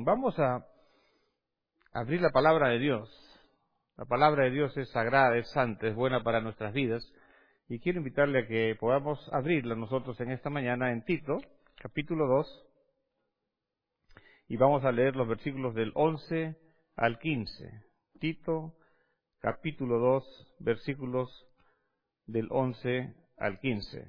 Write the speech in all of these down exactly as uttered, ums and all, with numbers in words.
vamos a abrir la palabra de Dios. La palabra de Dios es sagrada, es santa, es buena para nuestras vidas. Y quiero invitarle a que podamos abrirla nosotros en esta mañana en Tito, capítulo dos. Y vamos a leer los versículos del once al quince. Tito, capítulo dos, versículos del once al quince.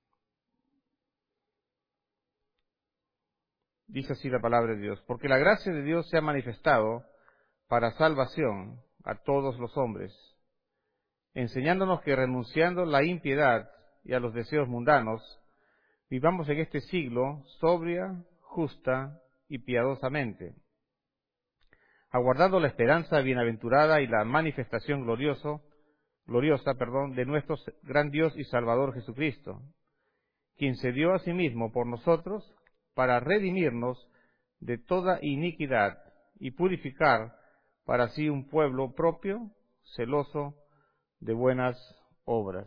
Dice así la palabra de Dios: porque la gracia de Dios se ha manifestado para salvación a todos los hombres, enseñándonos que renunciando la impiedad y a los deseos mundanos, vivamos en este siglo sobria, justa y piadosamente, aguardando la esperanza bienaventurada y la manifestación glorioso, gloriosa, perdón, de nuestro gran Dios y Salvador Jesucristo, quien se dio a sí mismo por nosotros para redimirnos de toda iniquidad y purificar para sí un pueblo propio, celoso de buenas obras.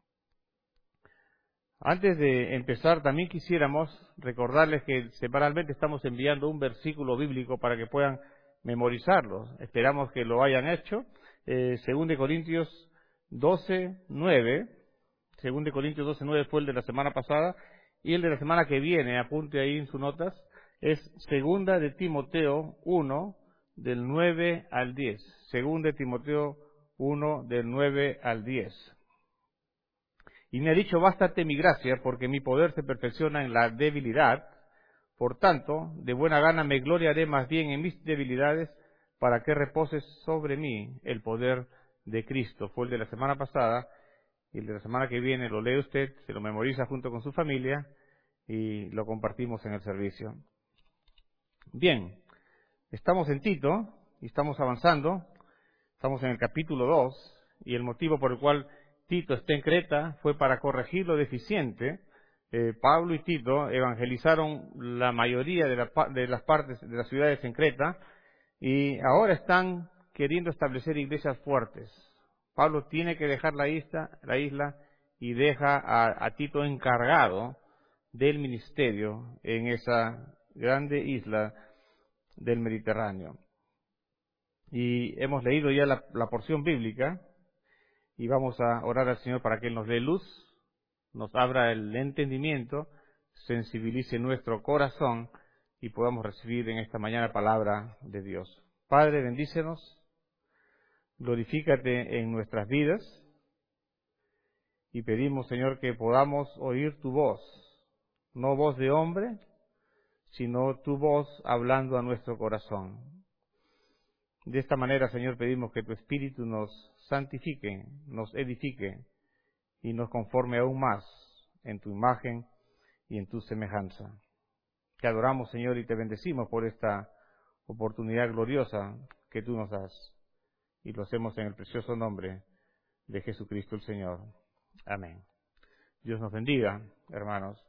Antes de empezar, también quisiéramos recordarles que semanalmente estamos enviando un versículo bíblico para que puedan memorizarlo. Esperamos que lo hayan hecho. Eh, Según de Corintios doce, nueve. Según de Corintios doce, nueve fue el de la semana pasada. Y el de la semana que viene, apunte ahí en sus notas, es Segunda de Timoteo uno, del nueve al diez. Segunda de Timoteo uno, del nueve al diez. Y me ha dicho: bástate mi gracia, porque mi poder se perfecciona en la debilidad. Por tanto, de buena gana me gloriaré más bien en mis debilidades, para que repose sobre mí el poder de Cristo. Fue el de la semana pasada. Y el de la semana que viene lo lee usted, se lo memoriza junto con su familia y lo compartimos en el servicio. Bien, estamos en Tito y estamos avanzando. Estamos en el capítulo dos y el motivo por el cual Tito está en Creta fue para corregir lo deficiente. Eh, Pablo y Tito evangelizaron la mayoría de, la, de las partes de las ciudades en Creta y ahora están queriendo establecer iglesias fuertes. Pablo tiene que dejar la isla, la isla y deja a, a Tito encargado del ministerio en esa grande isla del Mediterráneo. Y hemos leído ya la, la porción bíblica y vamos a orar al Señor para que Él nos dé luz, nos abra el entendimiento, sensibilice nuestro corazón y podamos recibir en esta mañana palabra de Dios. Padre, bendícenos. Glorifícate en nuestras vidas y pedimos, Señor, que podamos oír tu voz, no voz de hombre, sino tu voz hablando a nuestro corazón. De esta manera, Señor, pedimos que tu Espíritu nos santifique, nos edifique y nos conforme aún más en tu imagen y en tu semejanza. Te adoramos, Señor, y te bendecimos por esta oportunidad gloriosa que tú nos das. Y lo hacemos en el precioso nombre de Jesucristo el Señor. Amén. Dios nos bendiga, hermanos.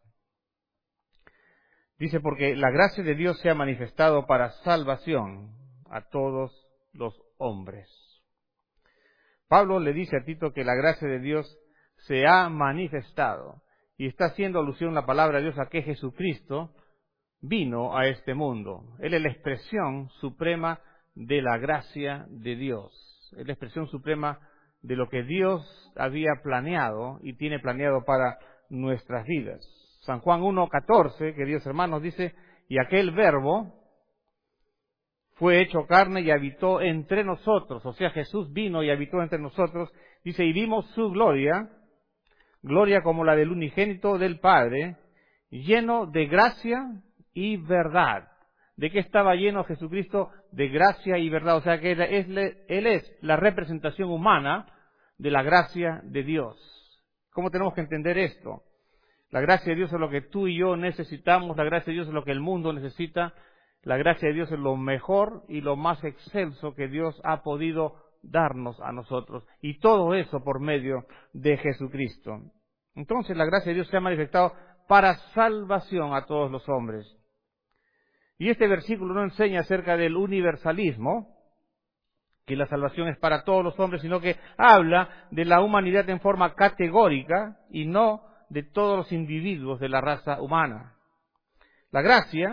Dice: porque la gracia de Dios se ha manifestado para salvación a todos los hombres. Pablo le dice a Tito que la gracia de Dios se ha manifestado. Y está haciendo alusión la palabra de Dios a que Jesucristo vino a este mundo. Él es la expresión suprema de la gracia de Dios. Es la expresión suprema de lo que Dios había planeado y tiene planeado para nuestras vidas. San Juan uno catorce, queridos hermanos, dice: y aquel verbo fue hecho carne y habitó entre nosotros. O sea, Jesús vino y habitó entre nosotros. Dice: y vimos su gloria, gloria como la del unigénito del Padre, lleno de gracia y verdad. ¿De qué estaba lleno Jesucristo? De gracia y verdad. O sea que Él es, él es la representación humana de la gracia de Dios. ¿Cómo tenemos que entender esto? La gracia de Dios es lo que tú y yo necesitamos. La gracia de Dios es lo que el mundo necesita. La gracia de Dios es lo mejor y lo más excelso que Dios ha podido darnos a nosotros. Y todo eso por medio de Jesucristo. Entonces la gracia de Dios se ha manifestado para salvación a todos los hombres. Y este versículo no enseña acerca del universalismo, que la salvación es para todos los hombres, sino que habla de la humanidad en forma categórica y no de todos los individuos de la raza humana. La gracia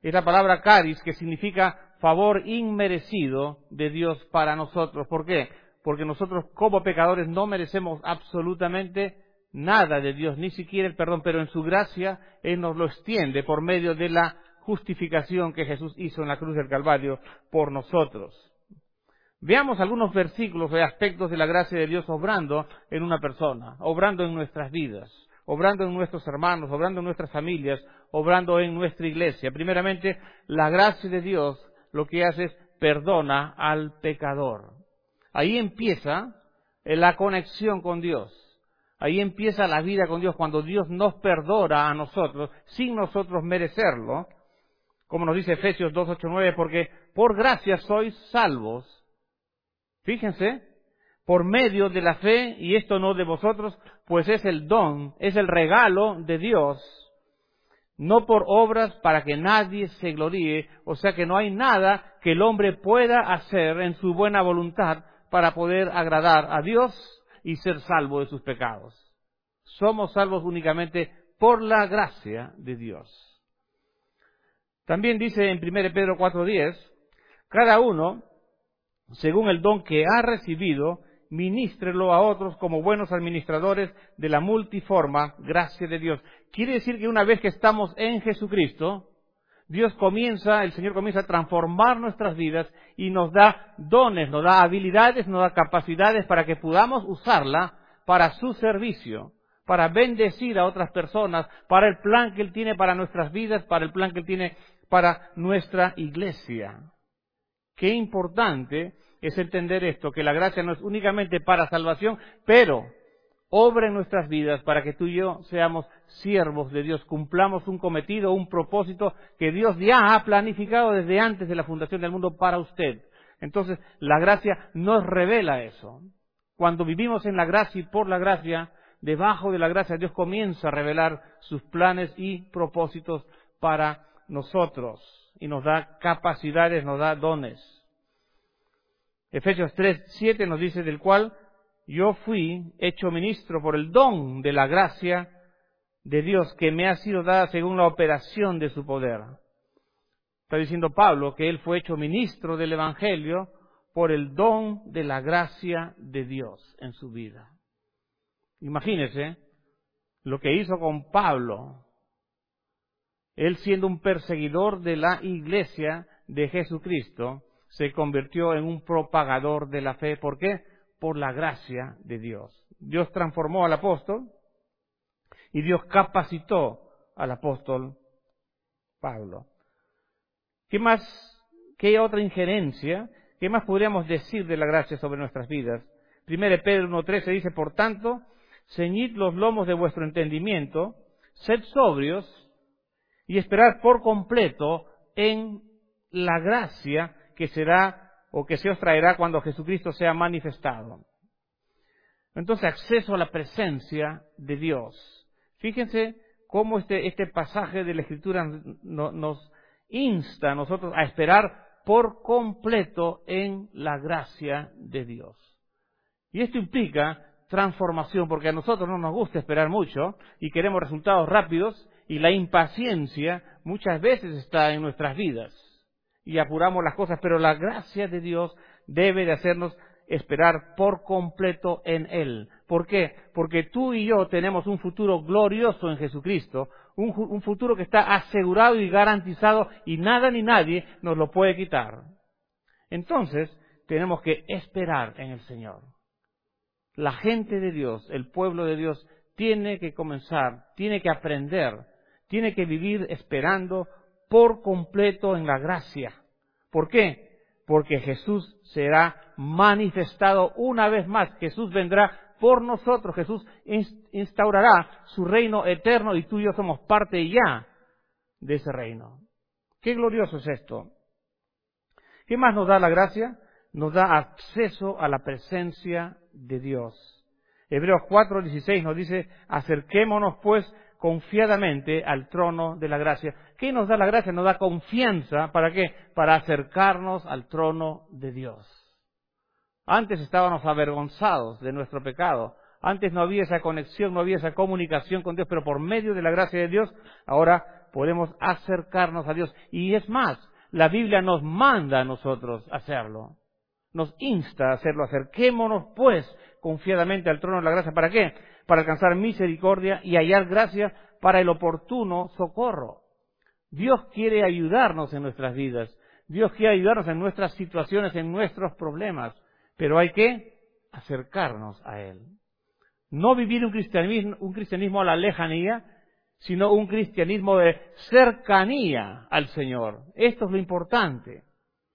Es la palabra caris, que significa favor inmerecido de Dios para nosotros. ¿Por qué? Porque nosotros como pecadores no merecemos absolutamente nada de Dios, ni siquiera el perdón, pero en su gracia Él nos lo extiende por medio de la justificación que Jesús hizo en la cruz del Calvario por nosotros. Veamos algunos versículos de aspectos de la gracia de Dios obrando en una persona, obrando en nuestras vidas, obrando en nuestros hermanos, obrando en nuestras familias, obrando en nuestra iglesia. Primeramente, la gracia de Dios lo que hace es perdona al pecador. Ahí empieza la conexión con Dios. Ahí empieza la vida con Dios, cuando Dios nos perdona a nosotros, sin nosotros merecerlo, como nos dice Efesios dos, ocho, nueve, porque por gracia sois salvos. Fíjense, por medio de la fe, y esto no de vosotros, pues es el don, es el regalo de Dios, no por obras para que nadie se gloríe, o sea que no hay nada que el hombre pueda hacer en su buena voluntad para poder agradar a Dios y ser salvo de sus pecados. Somos salvos únicamente por la gracia de Dios. También dice en primera de Pedro cuatro diez, cada uno, según el don que ha recibido, ministrelo a otros como buenos administradores de la multiforme gracia de Dios. Quiere decir que una vez que estamos en Jesucristo, Dios comienza, el Señor comienza a transformar nuestras vidas y nos da dones, nos da habilidades, nos da capacidades para que podamos usarla para su servicio, para bendecir a otras personas, para el plan que Él tiene para nuestras vidas, para el plan que Él tiene para nuestra iglesia. Qué importante es entender esto, que la gracia no es únicamente para salvación, pero obra en nuestras vidas para que tú y yo seamos siervos de Dios, cumplamos un cometido, un propósito que Dios ya ha planificado desde antes de la fundación del mundo para usted. Entonces, la gracia nos revela eso. Cuando vivimos en la gracia y por la gracia, debajo de la gracia, Dios comienza a revelar sus planes y propósitos para nosotros y nos da capacidades, nos da dones. Efesios tres, siete nos dice, del cual yo fui hecho ministro por el don de la gracia de Dios que me ha sido dada según la operación de su poder. Está diciendo Pablo que él fue hecho ministro del Evangelio por el don de la gracia de Dios en su vida. Imagínese lo que hizo con Pablo. Él, siendo un perseguidor de la iglesia de Jesucristo, se convirtió en un propagador de la fe. ¿Por qué? Por la gracia de Dios. Dios transformó al apóstol y Dios capacitó al apóstol Pablo. ¿Qué más? ¿Qué otra injerencia? ¿Qué más podríamos decir de la gracia sobre nuestras vidas? primera de Pedro uno trece dice, por tanto, ceñid los lomos de vuestro entendimiento, sed sobrios y esperad por completo en la gracia que será o que se os traerá cuando Jesucristo sea manifestado. Entonces, acceso a la presencia de Dios. Fíjense cómo este, este pasaje de la Escritura no, nos insta a nosotros a esperar por completo en la gracia de Dios. Y esto implica transformación, porque a nosotros no nos gusta esperar mucho y queremos resultados rápidos, y la impaciencia muchas veces está en nuestras vidas y apuramos las cosas, pero la gracia de Dios debe de hacernos esperar por completo en Él. ¿Por qué? Porque tú y yo tenemos un futuro glorioso en Jesucristo, un, un futuro que está asegurado y garantizado y nada ni nadie nos lo puede quitar. Entonces, tenemos que esperar en el Señor. La gente de Dios, el pueblo de Dios, tiene que comenzar, tiene que aprender, tiene que vivir esperando por completo en la gracia. ¿Por qué? Porque Jesús será manifestado una vez más. Jesús vendrá por nosotros. Jesús instaurará su reino eterno y tú y yo somos parte ya de ese reino. Qué glorioso es esto. ¿Qué más nos da la gracia? Nos da acceso a la presencia de Dios. Hebreos cuatro dieciséis nos dice, acerquémonos pues confiadamente al trono de la gracia. ¿Qué nos da la gracia? Nos da confianza. ¿Para qué? Para acercarnos al trono de Dios. Antes estábamos avergonzados de nuestro pecado. Antes no había esa conexión, no había esa comunicación con Dios, pero por medio de la gracia de Dios, ahora podemos acercarnos a Dios. Y es más, la Biblia nos manda a nosotros hacerlo. Nos insta a hacerlo. Acerquémonos, pues, confiadamente al trono de la gracia. ¿Para qué? Para alcanzar misericordia y hallar gracia para el oportuno socorro. Dios quiere ayudarnos en nuestras vidas. Dios quiere ayudarnos en nuestras situaciones, en nuestros problemas. Pero hay que acercarnos a Él. No vivir un cristianismo, un cristianismo a la lejanía, sino un cristianismo de cercanía al Señor. Esto es lo importante.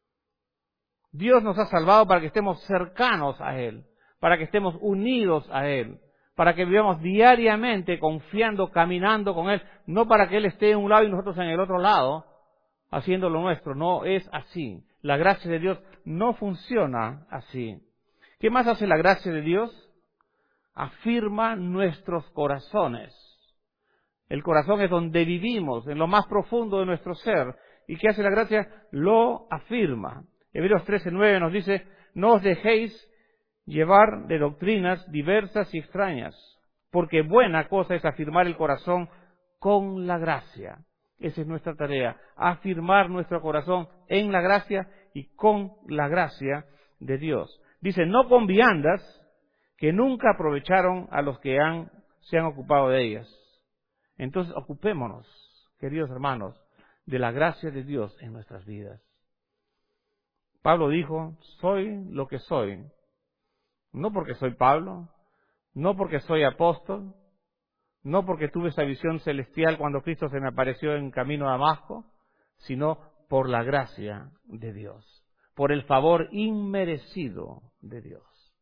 Dios nos ha salvado para que estemos cercanos a Él, para que estemos unidos a Él, para que vivamos diariamente confiando, caminando con Él, no para que Él esté en un lado y nosotros en el otro lado, haciendo lo nuestro. No es así. La gracia de Dios no funciona así. ¿Qué más hace la gracia de Dios? Afirma nuestros corazones. El corazón es donde vivimos, en lo más profundo de nuestro ser. ¿Y qué hace la gracia? Lo afirma. Hebreos trece nueve nos dice, no os dejéis llevar de doctrinas diversas y extrañas, porque buena cosa es afirmar el corazón con la gracia. Esa es nuestra tarea, afirmar nuestro corazón en la gracia y con la gracia de Dios. Dice, no con viandas que nunca aprovecharon a los que han, se han ocupado de ellas. Entonces, ocupémonos, queridos hermanos, de la gracia de Dios en nuestras vidas. Pablo dijo, soy lo que soy, no porque soy Pablo, no porque soy apóstol, no porque tuve esa visión celestial cuando Cristo se me apareció en camino a Damasco, sino por la gracia de Dios, por el favor inmerecido de Dios.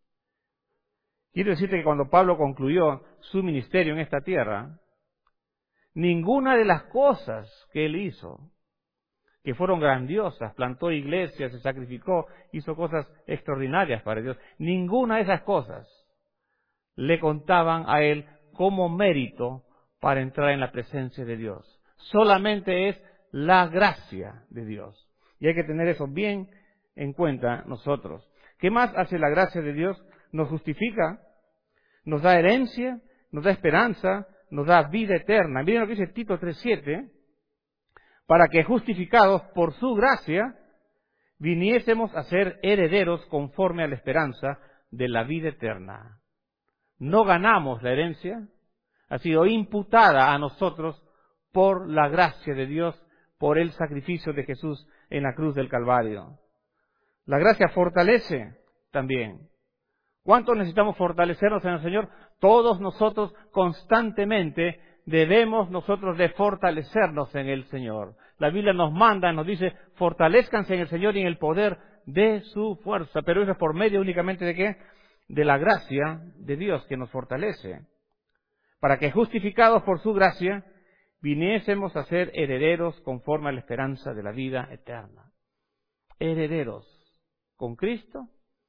Quiero decirte que cuando Pablo concluyó su ministerio en esta tierra, ninguna de las cosas que él hizo, que fueron grandiosas, plantó iglesias, se sacrificó, hizo cosas extraordinarias para Dios, ninguna de esas cosas le contaban a él como mérito para entrar en la presencia de Dios. Solamente es la gracia de Dios. Y hay que tener eso bien en cuenta nosotros. ¿Qué más hace la gracia de Dios? Nos justifica, nos da herencia, nos da esperanza, nos da vida eterna. Miren lo que dice Tito tres siete, para que justificados por su gracia viniésemos a ser herederos conforme a la esperanza de la vida eterna. No ganamos la herencia, ha sido imputada a nosotros por la gracia de Dios, por el sacrificio de Jesús en la cruz del Calvario. La gracia fortalece también. ¿Cuánto necesitamos fortalecernos en el Señor? Todos nosotros constantemente debemos nosotros de fortalecernos en el Señor. La Biblia nos manda, nos dice, fortalezcanse en el Señor y en el poder de su fuerza. Pero eso es por medio únicamente de ¿qué? De la gracia de Dios que nos fortalece. Para que justificados por su gracia, viniésemos a ser herederos conforme a la esperanza de la vida eterna. Herederos con Cristo,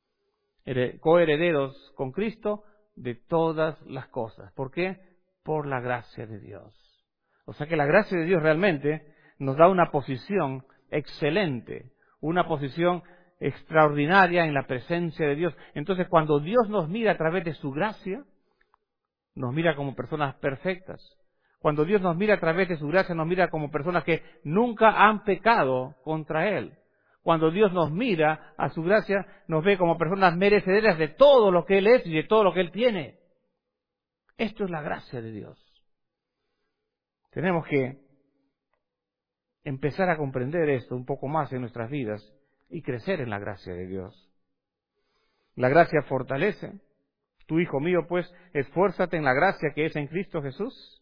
coherederos con Cristo de todas las cosas. ¿Por qué? Por la gracia de Dios. O sea que la gracia de Dios realmente nos da una posición excelente, una posición extraordinaria en la presencia de Dios. Entonces, cuando Dios nos mira a través de su gracia, nos mira como personas perfectas. Cuando Dios nos mira a través de su gracia, nos mira como personas que nunca han pecado contra Él. Cuando Dios nos mira a su gracia, nos ve como personas merecederas de todo lo que Él es y de todo lo que Él tiene. Esto es la gracia de Dios. Tenemos que empezar a comprender esto un poco más en nuestras vidas y crecer en la gracia de Dios. La gracia fortalece. Tu hijo mío, pues, esfuérzate en la gracia que es en Cristo Jesús.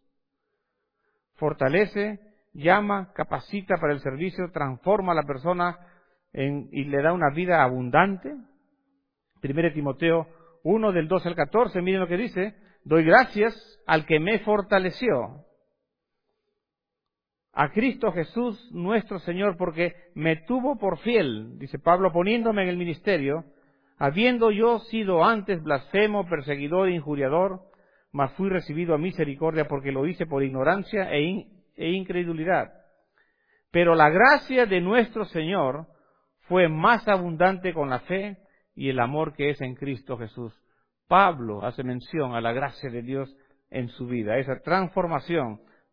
Fortalece, llama, capacita para el servicio, transforma a la persona en, y le da una vida abundante. Primero Timoteo uno, del doce al catorce, miren lo que dice. Doy gracias al que me fortaleció, a Cristo Jesús nuestro Señor, porque me tuvo por fiel, dice Pablo, poniéndome en el ministerio, habiendo yo sido antes blasfemo, perseguidor e injuriador, mas fui recibido a misericordia porque lo hice por ignorancia e, in, e incredulidad. Pero la gracia de nuestro Señor fue más abundante con la fe y el amor que es en Cristo Jesús. Pablo hace mención a la gracia de Dios en su vida, esa transformación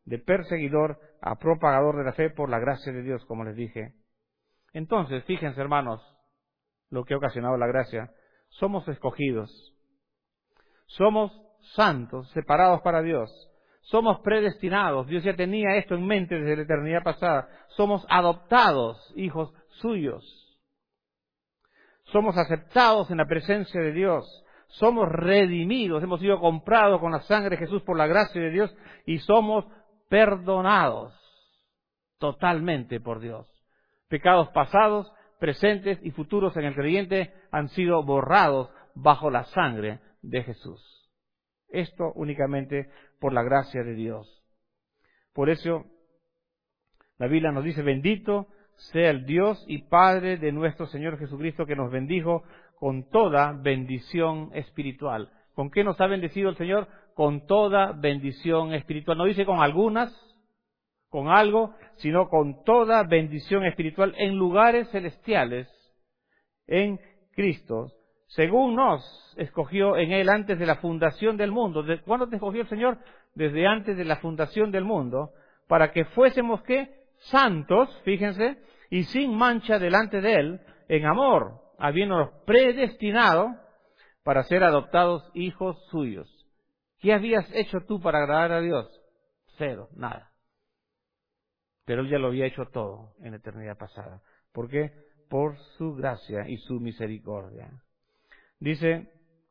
de perseguidor a propagador de la fe por la gracia de Dios, como les dije. Entonces, fíjense, hermanos, lo que ha ocasionado la gracia. Somos escogidos. Somos santos, separados para Dios. Somos predestinados. Dios ya tenía esto en mente desde la eternidad pasada. Somos adoptados, hijos suyos. Somos aceptados en la presencia de Dios. Somos redimidos. Hemos sido comprados con la sangre de Jesús por la gracia de Dios y somos perdonados totalmente por Dios. Pecados pasados, presentes y futuros en el creyente han sido borrados bajo la sangre de Jesús. Esto únicamente por la gracia de Dios. Por eso la Biblia nos dice: bendito sea el Dios y Padre de nuestro Señor Jesucristo, que nos bendijo con toda bendición espiritual. ¿Con qué nos ha bendecido el Señor? Con toda bendición espiritual. No dice con algunas, con algo, sino con toda bendición espiritual en lugares celestiales, en Cristo, según nos escogió en Él antes de la fundación del mundo. ¿De cuándo te escogió el Señor? Desde antes de la fundación del mundo, para que fuésemos, ¿qué? Santos, fíjense, y sin mancha delante de Él, en amor, habiéndonos predestinado para ser adoptados hijos suyos. ¿Qué habías hecho tú para agradar a Dios? Cero, nada. Pero Él ya lo había hecho todo en la eternidad pasada. ¿Por qué? Por su gracia y su misericordia. Dice,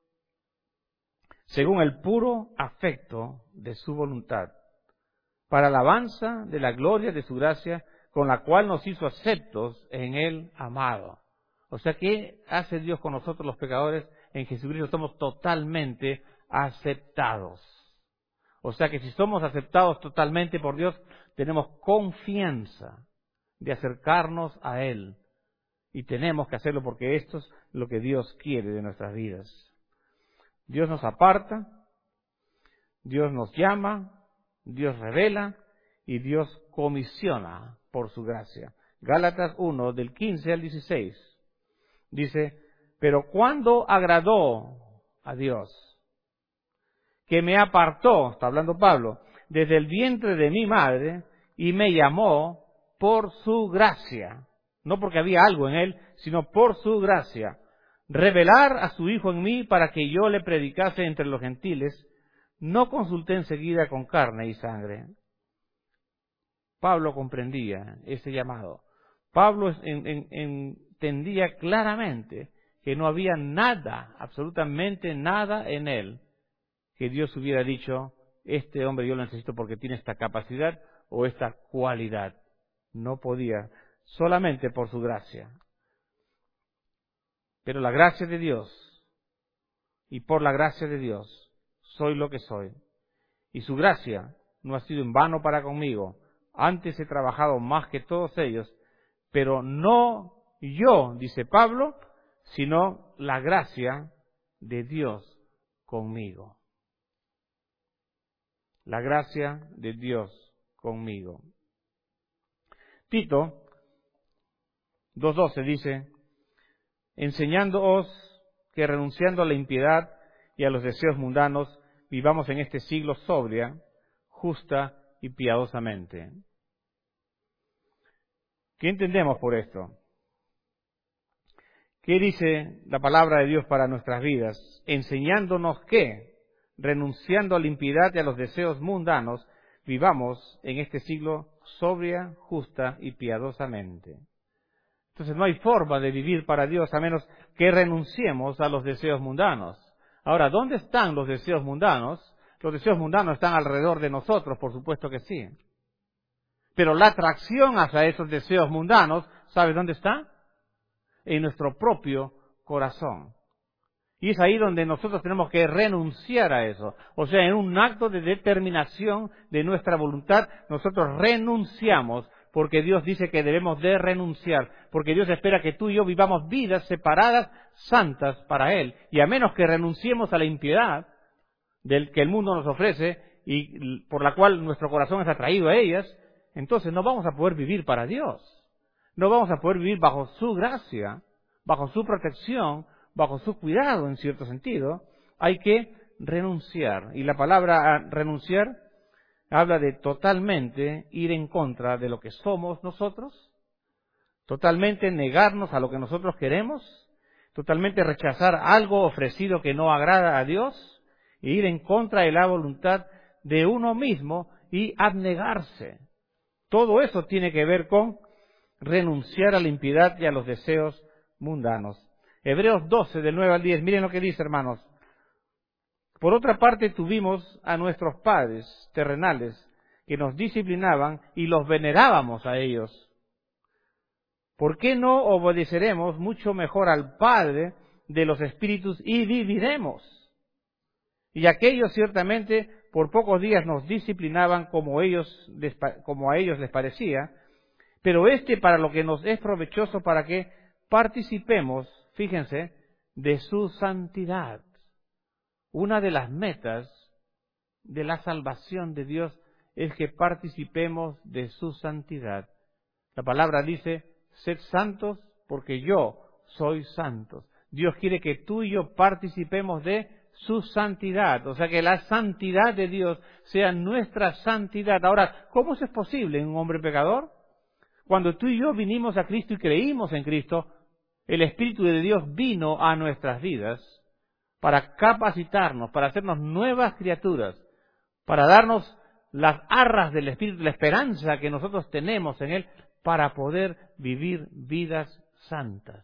según el puro afecto de su voluntad, para alabanza de la gloria de su gracia, con la cual nos hizo aceptos en el amado. O sea, ¿qué hace Dios con nosotros los pecadores? En Jesucristo somos totalmente aceptados. O sea que si somos aceptados totalmente por Dios, tenemos confianza de acercarnos a Él. Y tenemos que hacerlo porque esto es lo que Dios quiere de nuestras vidas. Dios nos aparta, Dios nos llama, Dios revela y Dios comisiona por su gracia. Gálatas uno, del quince al dieciséis, dice, pero cuando agradó a Dios, que me apartó, está hablando Pablo, desde el vientre de mi madre y me llamó por su gracia, no porque había algo en él, sino por su gracia, revelar a su Hijo en mí para que yo le predicase entre los gentiles, no consulté enseguida con carne y sangre. Pablo comprendía ese llamado. Pablo en, en, entendía claramente que no había nada, absolutamente nada en él, que Dios hubiera dicho, este hombre yo lo necesito porque tiene esta capacidad o esta cualidad. No podía, solamente por su gracia. Pero la gracia de Dios, y por la gracia de Dios, soy lo que soy. Y su gracia no ha sido en vano para conmigo. Antes he trabajado más que todos ellos, pero no yo, dice Pablo, sino la gracia de Dios conmigo. La gracia de Dios conmigo. Tito dos doce dice, enseñándoos que renunciando a la impiedad y a los deseos mundanos, vivamos en este siglo sobria, justa y piadosamente. ¿Qué entendemos por esto? ¿Qué dice la palabra de Dios para nuestras vidas? Enseñándonos que, renunciando a la impiedad y a los deseos mundanos, vivamos en este siglo sobria, justa y piadosamente. Entonces no hay forma de vivir para Dios a menos que renunciemos a los deseos mundanos. Ahora, ¿dónde están los deseos mundanos? Los deseos mundanos están alrededor de nosotros, por supuesto que sí. Pero la atracción hacia esos deseos mundanos, ¿sabes dónde está? En nuestro propio corazón. Y es ahí donde nosotros tenemos que renunciar a eso. O sea, en un acto de determinación de nuestra voluntad, nosotros renunciamos, porque Dios dice que debemos de renunciar, porque Dios espera que tú y yo vivamos vidas separadas, santas para Él. Y a menos que renunciemos a la impiedad del que el mundo nos ofrece y por la cual nuestro corazón es atraído a ellas, entonces no vamos a poder vivir para Dios. No vamos a poder vivir bajo su gracia, bajo su protección, bajo su cuidado en cierto sentido. Hay que renunciar. Y la palabra renunciar habla de totalmente ir en contra de lo que somos nosotros, totalmente negarnos a lo que nosotros queremos, totalmente rechazar algo ofrecido que no agrada a Dios, e ir en contra de la voluntad de uno mismo y abnegarse. Todo eso tiene que ver con renunciar a la impiedad y a los deseos mundanos. Hebreos doce, del nueve al diez, miren lo que dice, hermanos. Por otra parte, tuvimos a nuestros padres terrenales que nos disciplinaban y los venerábamos a ellos. ¿Por qué no obedeceremos mucho mejor al Padre de los espíritus y viviremos? Y aquellos ciertamente por pocos días nos disciplinaban como ellos, como a ellos les parecía, pero este para lo que nos es provechoso para que participemos, fíjense, de su santidad. Una de las metas de la salvación de Dios es que participemos de su santidad. La palabra dice, sed santos porque yo soy santo. Dios quiere que tú y yo participemos de su santidad, o sea que la santidad de Dios sea nuestra santidad. Ahora, ¿cómo eso es posible en un hombre pecador? Cuando tú y yo vinimos a Cristo y creímos en Cristo, el Espíritu de Dios vino a nuestras vidas para capacitarnos, para hacernos nuevas criaturas, para darnos las arras del Espíritu, la esperanza que nosotros tenemos en Él, para poder vivir vidas santas.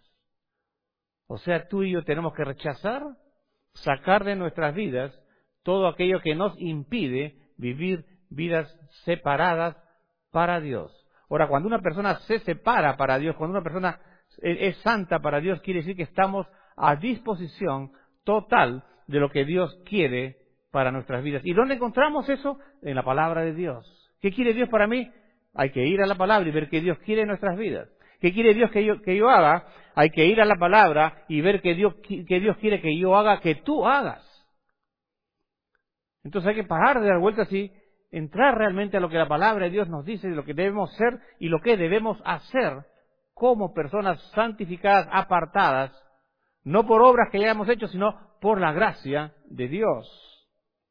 O sea, tú y yo tenemos que rechazar, sacar de nuestras vidas todo aquello que nos impide vivir vidas separadas para Dios. Ahora, cuando una persona se separa para Dios, cuando una persona es santa para Dios, quiere decir que estamos a disposición total de lo que Dios quiere para nuestras vidas. ¿Y dónde encontramos eso? En la palabra de Dios. ¿Qué quiere Dios para mí? Hay que ir a la palabra y ver qué Dios quiere en nuestras vidas. ¿Qué quiere Dios que yo, que yo haga? Hay que ir a la palabra y ver qué Dios, qué Dios quiere que yo haga, que tú hagas. Entonces hay que parar de dar vueltas y entrar realmente a lo que la palabra de Dios nos dice, de lo que debemos ser y lo que debemos hacer como personas santificadas, apartadas, no por obras que hayamos hecho, sino por la gracia de Dios.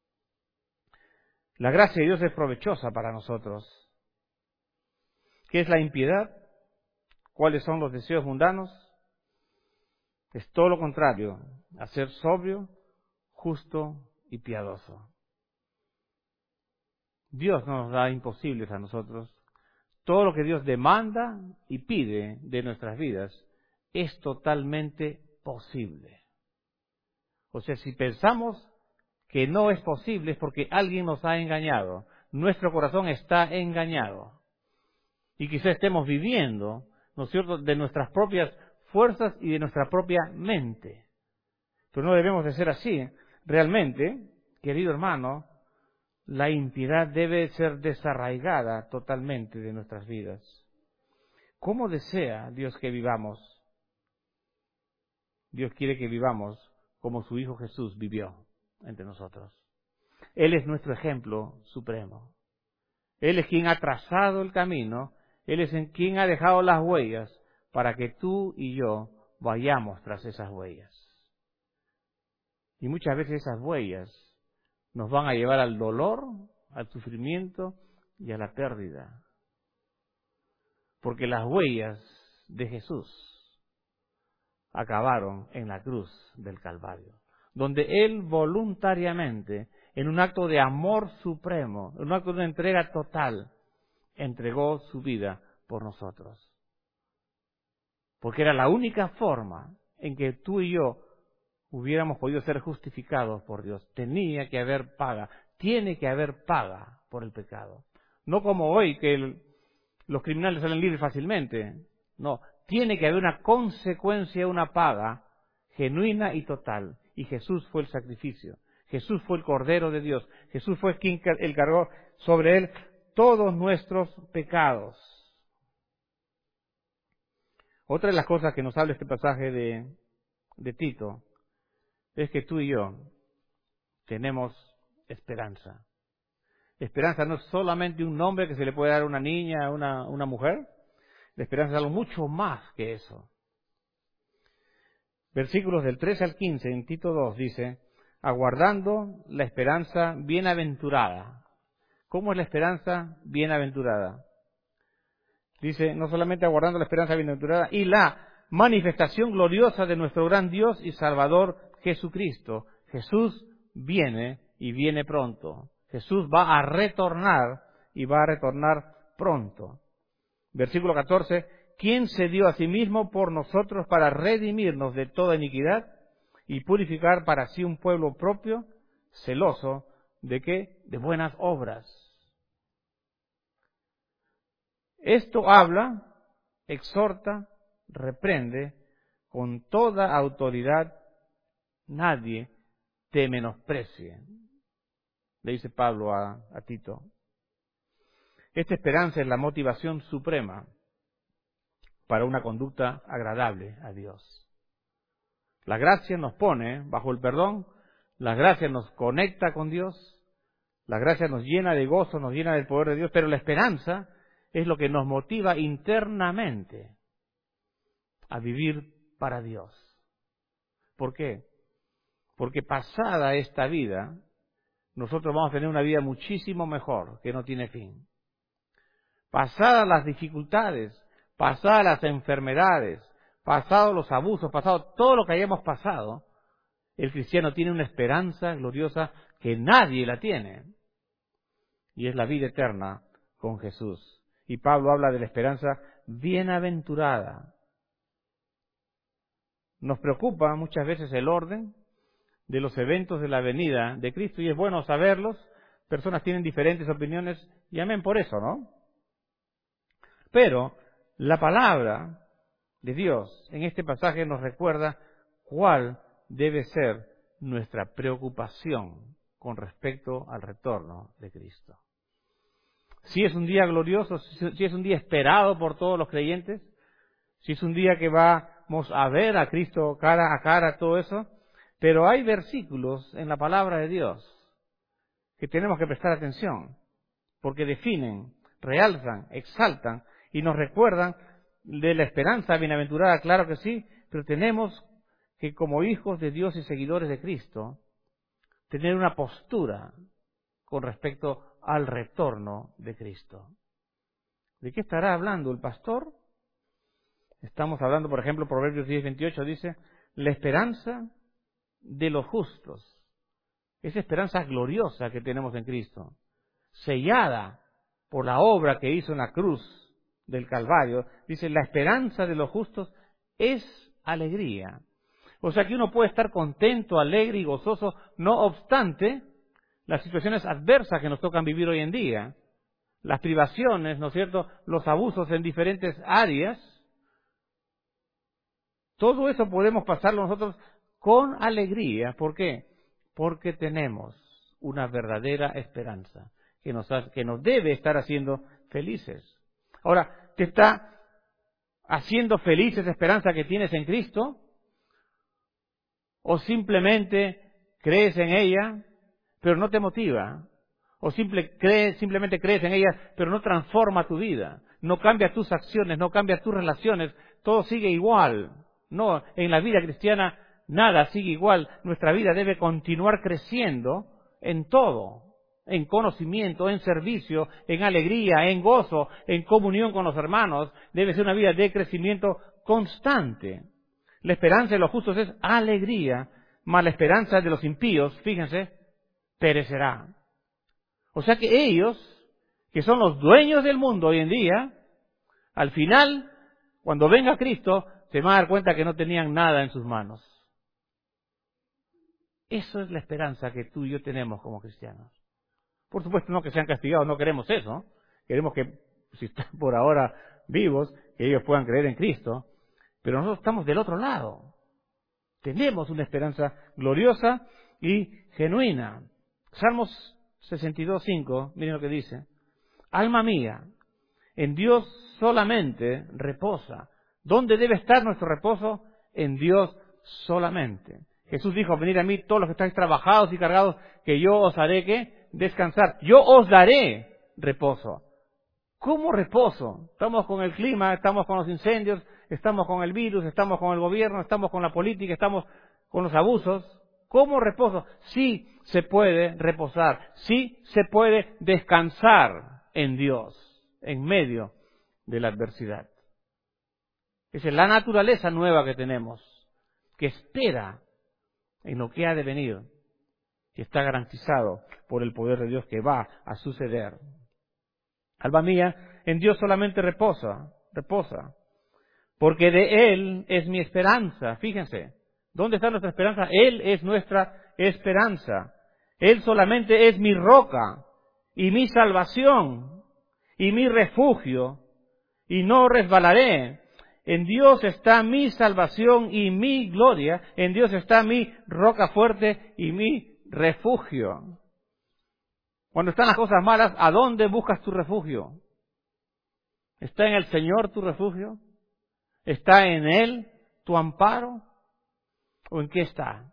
La gracia de Dios es provechosa para nosotros. ¿Qué es la impiedad? ¿Cuáles son los deseos mundanos? Es todo lo contrario, a ser sobrio, justo y piadoso. Dios no nos da imposibles a nosotros. Todo lo que Dios demanda y pide de nuestras vidas es totalmente posible. O sea, si pensamos que no es posible es porque alguien nos ha engañado. Nuestro corazón está engañado. Y quizá estemos viviendo, ¿no es cierto?, de nuestras propias fuerzas y de nuestra propia mente. Pero no debemos de ser así. Realmente, querido hermano, la impiedad debe ser desarraigada totalmente de nuestras vidas. ¿Cómo desea Dios que vivamos? Dios quiere que vivamos como su Hijo Jesús vivió entre nosotros. Él es nuestro ejemplo supremo. Él es quien ha trazado el camino, Él es en quien ha dejado las huellas para que tú y yo vayamos tras esas huellas. Y muchas veces esas huellas nos van a llevar al dolor, al sufrimiento y a la pérdida. Porque las huellas de Jesús acabaron en la cruz del Calvario, donde Él voluntariamente, en un acto de amor supremo, en un acto de entrega total, entregó su vida por nosotros. Porque era la única forma en que tú y yo hubiéramos podido ser justificados por Dios. Tenía que haber paga, tiene que haber paga por el pecado. No como hoy, que el, los criminales salen libres fácilmente. No, tiene que haber una consecuencia, una paga genuina y total. Y Jesús fue el sacrificio. Jesús fue el Cordero de Dios. Jesús fue quien él cargó sobre Él todos nuestros pecados. Otra de las cosas que nos habla este pasaje de, de Tito es que tú y yo tenemos esperanza. Esperanza no es solamente un nombre que se le puede dar a una niña, a una, una mujer. La esperanza es algo mucho más que eso. Versículos del trece al quince en Tito dos dice, aguardando la esperanza bienaventurada, ¿Cómo es la esperanza bienaventurada? Dice, no solamente aguardando la esperanza bienaventurada y la manifestación gloriosa de nuestro gran Dios y Salvador Jesucristo. Jesús viene y viene pronto. Jesús va a retornar y va a retornar pronto. Versículo catorce, ¿quién se dio a sí mismo por nosotros para redimirnos de toda iniquidad y purificar para sí un pueblo propio, celoso de qué? De buenas obras. Esto habla, exhorta, reprende con toda autoridad, nadie te menosprecie, le dice Pablo a, a Tito. Esta esperanza es la motivación suprema para una conducta agradable a Dios. La gracia nos pone bajo el perdón, la gracia nos conecta con Dios, la gracia nos llena de gozo, nos llena del poder de Dios, pero la esperanza es lo que nos motiva internamente a vivir para Dios. ¿Por qué? Porque pasada esta vida, nosotros vamos a tener una vida muchísimo mejor, que no tiene fin. Pasadas las dificultades, pasadas las enfermedades, pasados los abusos, pasado todo lo que hayamos pasado, el cristiano tiene una esperanza gloriosa que nadie la tiene. Y es la vida eterna con Jesús. Y Pablo habla de la esperanza bienaventurada. Nos preocupa muchas veces el orden de los eventos de la venida de Cristo y es bueno saberlos. Personas tienen diferentes opiniones y amén por eso, ¿no? Pero la palabra de Dios en este pasaje nos recuerda cuál debe ser nuestra preocupación con respecto al retorno de Cristo. Si es un día glorioso, si es un día esperado por todos los creyentes, si es un día que vamos a ver a Cristo cara a cara, todo eso, pero hay versículos en la palabra de Dios que tenemos que prestar atención, porque definen, realzan, exaltan y nos recuerdan de la esperanza bienaventurada, claro que sí, pero tenemos que como hijos de Dios y seguidores de Cristo, tener una postura con respecto al retorno de Cristo. ¿De qué estará hablando el pastor? Estamos hablando, por ejemplo, Proverbios diez veintiocho dice, la esperanza de los justos, esa esperanza gloriosa que tenemos en Cristo, sellada por la obra que hizo en la cruz del Calvario, dice, la esperanza de los justos es alegría. O sea que uno puede estar contento, alegre y gozoso, no obstante las situaciones adversas que nos tocan vivir hoy en día, las privaciones, ¿no es cierto?, los abusos en diferentes áreas, todo eso podemos pasarlo nosotros con alegría. ¿Por qué? Porque tenemos una verdadera esperanza que nos, ha, que nos debe estar haciendo felices. Ahora, ¿te está haciendo feliz esa esperanza que tienes en Cristo? ¿O simplemente crees en ella, pero no te motiva? ¿O simple, crees, simplemente crees en ella, pero no transforma tu vida? No cambia tus acciones, no cambia tus relaciones, todo sigue igual. No, en la vida cristiana nada sigue igual. Nuestra vida debe continuar creciendo en todo. En conocimiento, en servicio, en alegría, en gozo, en comunión con los hermanos. Debe ser una vida de crecimiento constante. La esperanza de los justos es alegría, mas la esperanza de los impíos, fíjense, perecerá. O sea que ellos, que son los dueños del mundo hoy en día, al final, cuando venga Cristo, se van a dar cuenta que no tenían nada en sus manos. Eso es la esperanza que tú y yo tenemos como cristianos. Por supuesto, no que sean castigados, no queremos eso. Queremos que, si están por ahora vivos, que ellos puedan creer en Cristo. Pero nosotros estamos del otro lado. Tenemos una esperanza gloriosa y genuina. Salmos sesenta y dos, cinco, miren lo que dice. Alma mía, en Dios solamente reposa. ¿Dónde debe estar nuestro reposo? En Dios solamente. Jesús dijo, venid a mí todos los que estáis trabajados y cargados, que yo os haré ¿qué? Descansar. Yo os daré reposo. ¿Cómo reposo? Estamos con el clima, estamos con los incendios, estamos con el virus, estamos con el gobierno, estamos con la política, estamos con los abusos. ¿Cómo reposo? Sí se puede reposar, sí se puede descansar en Dios, en medio de la adversidad. Esa es la naturaleza nueva que tenemos, que espera en lo que ha de venir, que está garantizado por el poder de Dios que va a suceder. Alma mía, en Dios solamente reposa, reposa, porque de Él es mi esperanza. Fíjense, ¿dónde está nuestra esperanza? Él es nuestra esperanza. Él solamente es mi roca y mi salvación y mi refugio, y no resbalaré. En Dios está mi salvación y mi gloria. En Dios está mi roca fuerte y mi refugio. Cuando están las cosas malas, ¿a dónde buscas tu refugio? ¿Está en el Señor tu refugio? ¿Está en Él tu amparo? ¿O en qué está?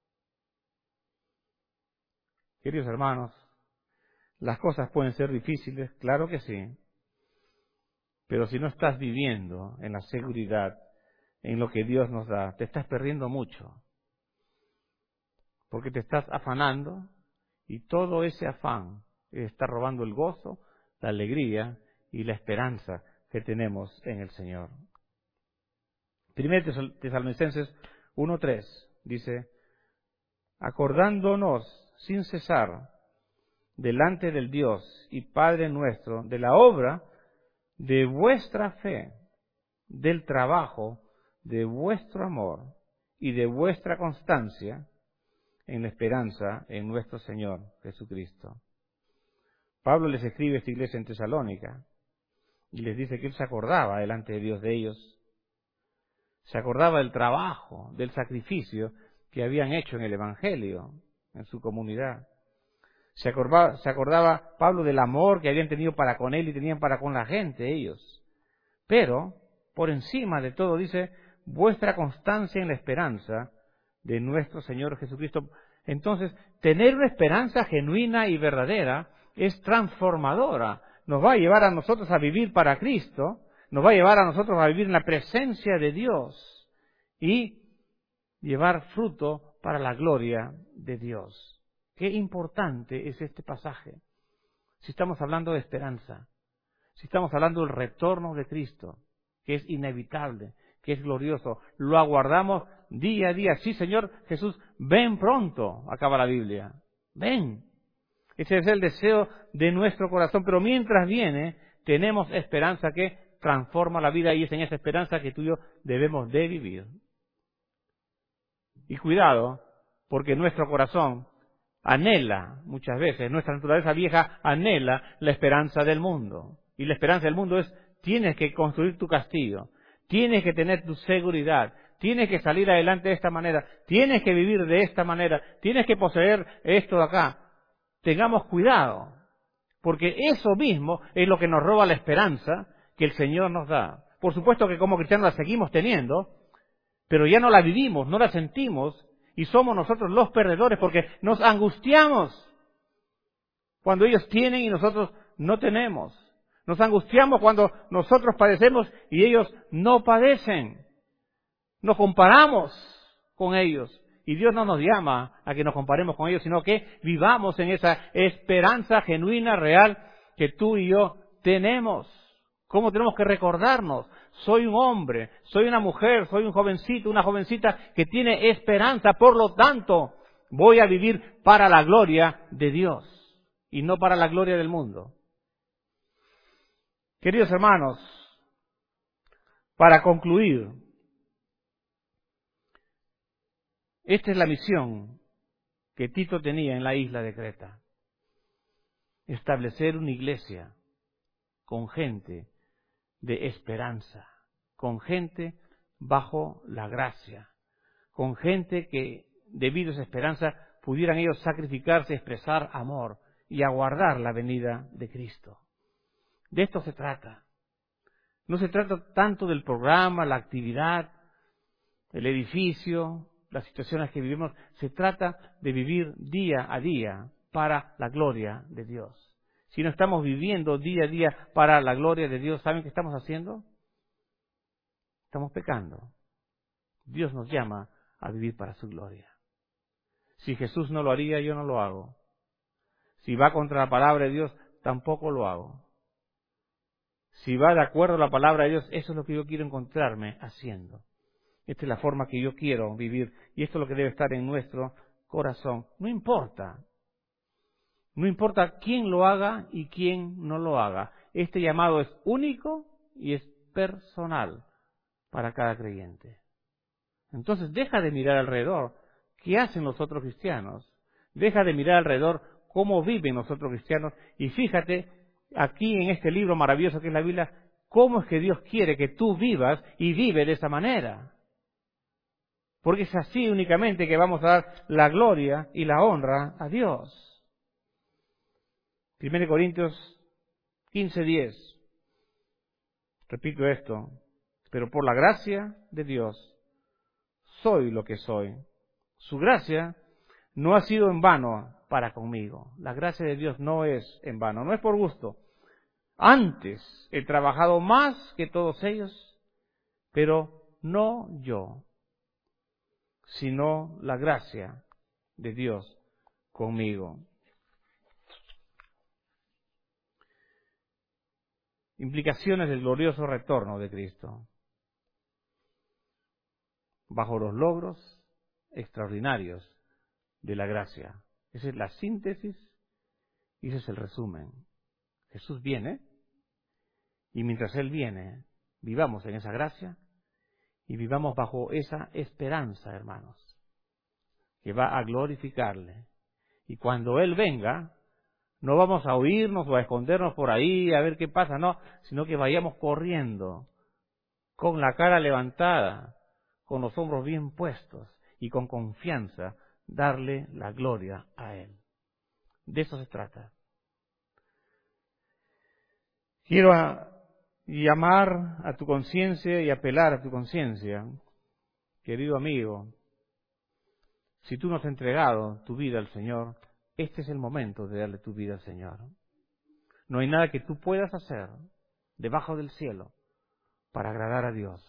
Queridos hermanos, las cosas pueden ser difíciles, claro que sí. Pero si no estás viviendo en la seguridad, en lo que Dios nos da, te estás perdiendo mucho. Porque te estás afanando y todo ese afán está robando el gozo, la alegría y la esperanza que tenemos en el Señor. Primero Tesalonicenses uno tres dice, acordándonos sin cesar delante del Dios y Padre nuestro de la obra de vuestra fe, del trabajo, de vuestro amor y de vuestra constancia en la esperanza en nuestro Señor Jesucristo. Pablo les escribe a esta iglesia en Tesalónica y les dice que él se acordaba delante de Dios de ellos, se acordaba del trabajo, del sacrificio que habían hecho en el Evangelio, en su comunidad. Se acordaba, se acordaba Pablo del amor que habían tenido para con él y tenían para con la gente ellos. Pero, por encima de todo, dice, vuestra constancia en la esperanza de nuestro Señor Jesucristo. Entonces, tener una esperanza genuina y verdadera es transformadora. Nos va a llevar a nosotros a vivir para Cristo, nos va a llevar a nosotros a vivir en la presencia de Dios y llevar fruto para la gloria de Dios. Qué importante es este pasaje. Si estamos hablando de esperanza, si estamos hablando del retorno de Cristo, que es inevitable, que es glorioso, lo aguardamos día a día. Sí, Señor Jesús, ven pronto, acaba la Biblia. Ven. Ese es el deseo de nuestro corazón, pero mientras viene, tenemos esperanza que transforma la vida y es en esa esperanza que tú y yo debemos de vivir. Y cuidado, porque nuestro corazón anhela, muchas veces, nuestra naturaleza vieja anhela la esperanza del mundo. Y la esperanza del mundo es, tienes que construir tu castillo, tienes que tener tu seguridad, tienes que salir adelante de esta manera, tienes que vivir de esta manera, tienes que poseer esto de acá. Tengamos cuidado, porque eso mismo es lo que nos roba la esperanza que el Señor nos da. Por supuesto que como cristianos la seguimos teniendo, pero ya no la vivimos, no la sentimos, y somos nosotros los perdedores porque nos angustiamos cuando ellos tienen y nosotros no tenemos. Nos angustiamos cuando nosotros padecemos y ellos no padecen. Nos comparamos con ellos. Y Dios no nos llama a que nos comparemos con ellos, sino que vivamos en esa esperanza genuina, real, que tú y yo tenemos. ¿Cómo tenemos que recordarnos? Soy un hombre, soy una mujer, soy un jovencito, una jovencita que tiene esperanza, por lo tanto, voy a vivir para la gloria de Dios y no para la gloria del mundo. Queridos hermanos, para concluir, esta es la misión que Tito tenía en la isla de Creta. Establecer una iglesia con gente de esperanza, con gente bajo la gracia, con gente que, debido a esa esperanza, pudieran ellos sacrificarse, expresar amor y aguardar la venida de Cristo. De esto se trata. No se trata tanto del programa, la actividad, el edificio, las situaciones que vivimos. Se trata de vivir día a día para la gloria de Dios. Si no estamos viviendo día a día para la gloria de Dios, ¿saben qué estamos haciendo? Estamos pecando. Dios nos llama a vivir para su gloria. Si Jesús no lo haría, yo no lo hago. Si va contra la palabra de Dios, tampoco lo hago. Si va de acuerdo a la palabra de Dios, eso es lo que yo quiero encontrarme haciendo. Esta es la forma que yo quiero vivir y esto es lo que debe estar en nuestro corazón. No importa. No importa quién lo haga y quién no lo haga. Este llamado es único y es personal para cada creyente. Entonces deja de mirar alrededor qué hacen los otros cristianos. Deja de mirar alrededor cómo viven los otros cristianos y fíjate aquí en este libro maravilloso que es la Biblia, cómo es que Dios quiere que tú vivas y vive de esa manera. Porque es así únicamente que vamos a dar la gloria y la honra a Dios. Primero Corintios quince diez. Repito esto. Pero por la gracia de Dios soy lo que soy. Su gracia no ha sido en vano para conmigo. La gracia de Dios no es en vano, no es por gusto. Antes he trabajado más que todos ellos, pero no yo, sino la gracia de Dios conmigo. Implicaciones del glorioso retorno de Cristo. Bajo los logros extraordinarios de la gracia. Esa es la síntesis y ese es el resumen. Jesús viene y mientras Él viene, vivamos en esa gracia y vivamos bajo esa esperanza, hermanos, que va a glorificarle. Y cuando Él venga, no vamos a huirnos o a escondernos por ahí a ver qué pasa, no, sino que vayamos corriendo, con la cara levantada, con los hombros bien puestos y con confianza, darle la gloria a Él. De eso se trata. Quiero a, llamar a tu conciencia y apelar a tu conciencia, querido amigo. Si tú no has entregado tu vida al Señor, este es el momento de darle tu vida al Señor. No hay nada que tú puedas hacer debajo del cielo para agradar a Dios.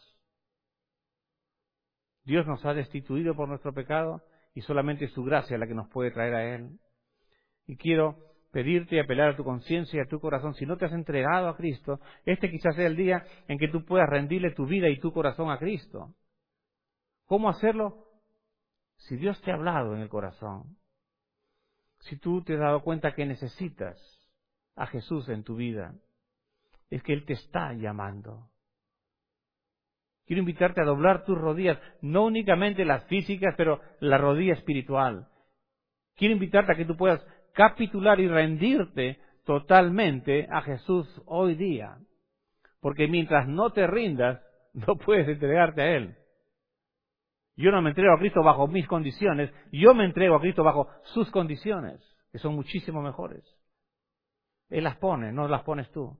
Dios nos ha destituido por nuestro pecado y solamente es su gracia la que nos puede traer a Él. Y quiero pedirte y apelar a tu conciencia y a tu corazón. Si no te has entregado a Cristo, este quizás sea el día en que tú puedas rendirle tu vida y tu corazón a Cristo. ¿Cómo hacerlo? Si Dios te ha hablado en el corazón. Si tú te has dado cuenta que necesitas a Jesús en tu vida, es que Él te está llamando. Quiero invitarte a doblar tus rodillas, no únicamente las físicas, pero la rodilla espiritual. Quiero invitarte a que tú puedas capitular y rendirte totalmente a Jesús hoy día. Porque mientras no te rindas, no puedes entregarte a Él. Yo no me entrego a Cristo bajo mis condiciones, yo me entrego a Cristo bajo sus condiciones, que son muchísimo mejores. Él las pone, no las pones tú.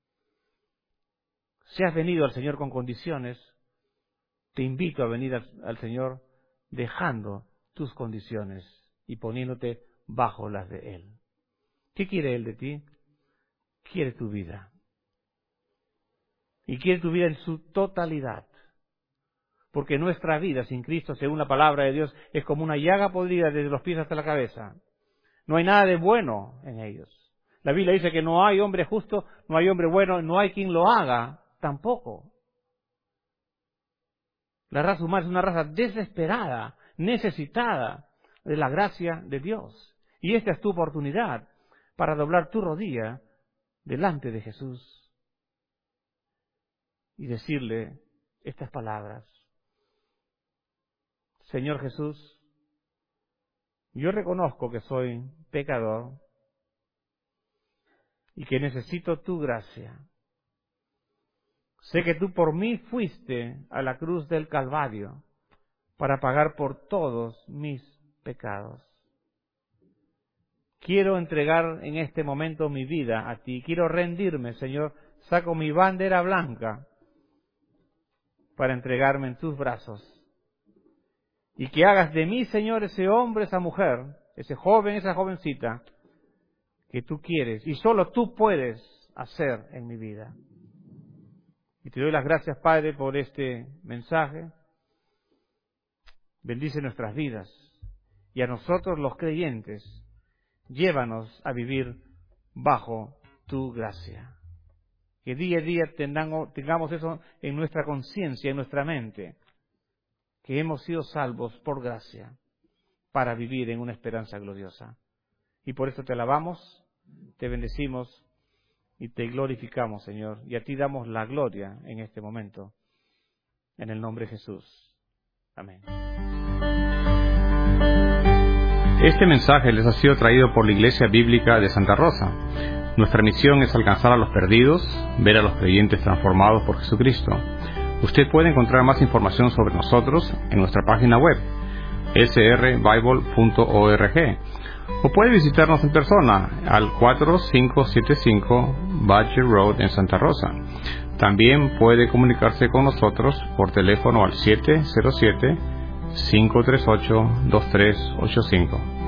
Si has venido al Señor con condiciones, te invito a venir al, al Señor dejando tus condiciones y poniéndote bajo las de Él. ¿Qué quiere Él de ti? Quiere tu vida. Y quiere tu vida en su totalidad. Porque nuestra vida sin Cristo, según la palabra de Dios, es como una llaga podrida desde los pies hasta la cabeza. No hay nada de bueno en ellos. La Biblia dice que no hay hombre justo, no hay hombre bueno, no hay quien lo haga tampoco. La raza humana es una raza desesperada, necesitada de la gracia de Dios. Y esta es tu oportunidad para doblar tu rodilla delante de Jesús y decirle estas palabras. Señor Jesús, yo reconozco que soy pecador y que necesito tu gracia. Sé que tú por mí fuiste a la cruz del Calvario para pagar por todos mis pecados. Quiero entregar en este momento mi vida a ti. Quiero rendirme, Señor. Saco mi bandera blanca para entregarme en tus brazos. Y que hagas de mí, Señor, ese hombre, esa mujer, ese joven, esa jovencita que tú quieres y solo tú puedes hacer en mi vida. Y te doy las gracias, Padre, por este mensaje. Bendice nuestras vidas y a nosotros los creyentes, llévanos a vivir bajo tu gracia. Que día a día tengamos, tengamos eso en nuestra conciencia, en nuestra mente, que hemos sido salvos por gracia para vivir en una esperanza gloriosa. Y por eso te alabamos, te bendecimos y te glorificamos, Señor, y a ti damos la gloria en este momento, en el nombre de Jesús. Amén. Este mensaje les ha sido traído por la Iglesia Bíblica de Santa Rosa. Nuestra misión es alcanzar a los perdidos, ver a los creyentes transformados por Jesucristo. Usted puede encontrar más información sobre nosotros en nuestra página web, s r bible punto org, o puede visitarnos en persona al cuatro cinco siete cinco Badger Road en Santa Rosa. También puede comunicarse con nosotros por teléfono al siete cero siete, cinco tres ocho, dos tres ocho cinco.